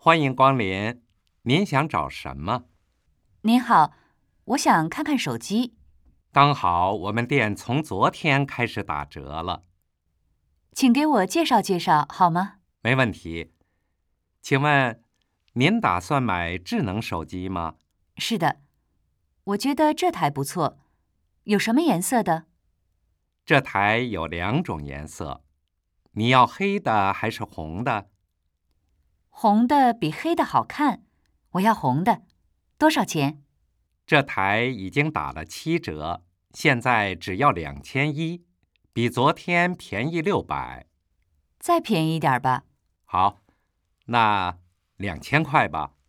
欢迎光临，您想找什么？ 您好，我想看看手机。 刚好我们店从昨天开始打折了。 请给我介绍介绍好吗？ 没问题。请问，您打算买智能手机吗？ 是的，我觉得这台不错。有什么颜色的？ 这台有2种颜色，你要黑的还是红的？ 红的比黑的好看，我要红的。多少钱？ 这台已经打了7折，现在只要2100，比昨天便宜600。 再便宜一点吧。 好，那2000块吧。